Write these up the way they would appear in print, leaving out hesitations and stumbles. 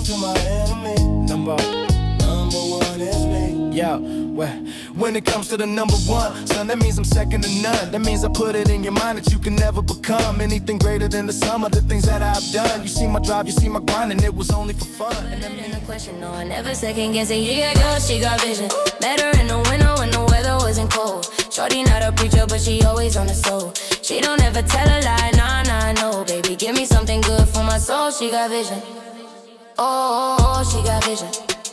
belongs to my enemy. Number one is me. Yo, when it comes to the number one, son, that means I'm second to none. That means I put it in your mind that you can never become anything greater than the sum of the things that I've done. You see my drive, you see my grind, and it was only for fun. And I'm in a question, no, I never second guessing. She got girl, she got vision. Met her in the winter when the weather wasn't cold. Shorty not a preacher, but she always on the soul. She don't ever tell a lie, nah, no. Baby, give me something good for my soul. She got vision. Oh, she got vision.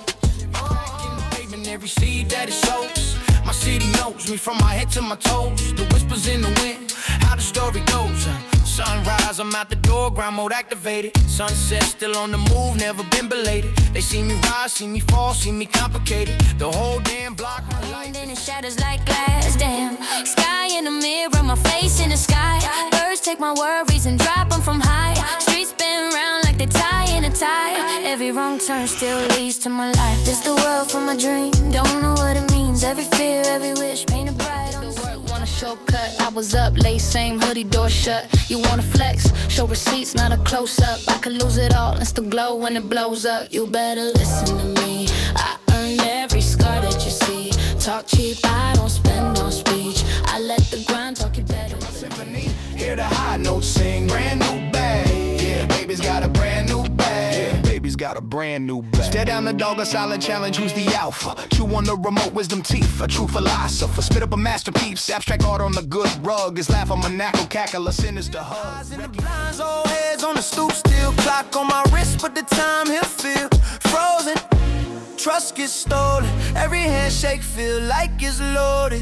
Every seed that it sows, my city knows me from my head to my toes. The whispers in the wind, how the story goes. Sunrise, I'm out the door, grind mode activated. Sunset, still on the move, never been belated. They see me rise, see me fall, see me complicated. The whole damn block, my life. And it shatters like glass, damn. Sky in the mirror, my face in the sky. Birds take my worries and drop them from high. Streets spin round like they tie in a tie. Every wrong turn still leads to my life. This the world for my dream, don't know what it means. Every fear, every wish, painted bright on the work. Want a shortcut, I was up late, same hoodie, door shut. You wanna flex, show receipts, not a close-up. I could lose it all and still glow when it blows up. You better listen to me, I earned every scar that you see. Talk cheap, I don't spend no speech. I let the grind talk you better. Symphony, hear the high notes sing, brand new bag. Yeah, baby's got a brand new bag. Yeah, baby's got a brand new bag. Stare down the dog, a silent challenge, who's the alpha? Chew on the remote wisdom teeth, a true philosopher. Spit up a masterpiece, abstract art on the good rug. Is laugh on maniacal cackle, a sinister hug. Eyes in the blinds, old heads on the stoop, still clock on my wrist, but the time he'll feel frozen. Trust gets stolen, every handshake feel like it's loaded.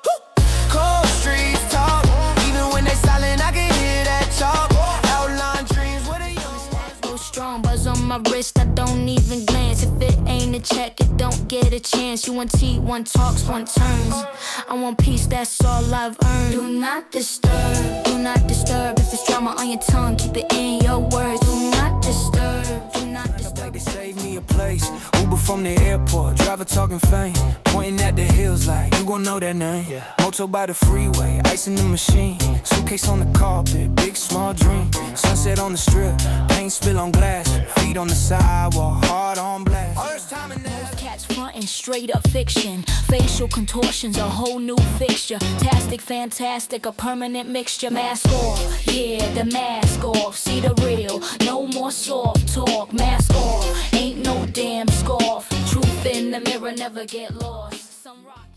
Cold streets talk, even when they silent, I can hear that talk. Outline dreams with a young. Go strong, buzz on my wrist, I don't even glance. If it ain't a check, it don't get a chance. You want T, one talks, one turns. I want peace, that's all I've earned. Do not disturb, do not disturb. If it's drama on your tongue, keep it in your words. Do not disturb, do not disturb. They save me a place, Uber from the airport, driver talking fame, pointing at the hills like, you gon' know that name. Moto by the freeway, ice in the machine, suitcase on the carpet, big small dream. Sunset on the strip, paint spill on glass, feet on the sidewalk, hard on blast. First time in that. Cats frontin' straight up fiction. Facial contortions, a whole new fixture. Tastic, fantastic, a permanent mixture. Mask off, yeah, the mask off. See the real, no more soft talk. Mask off, ain't no damn scoff. Truth in the mirror, never get lost. Some rock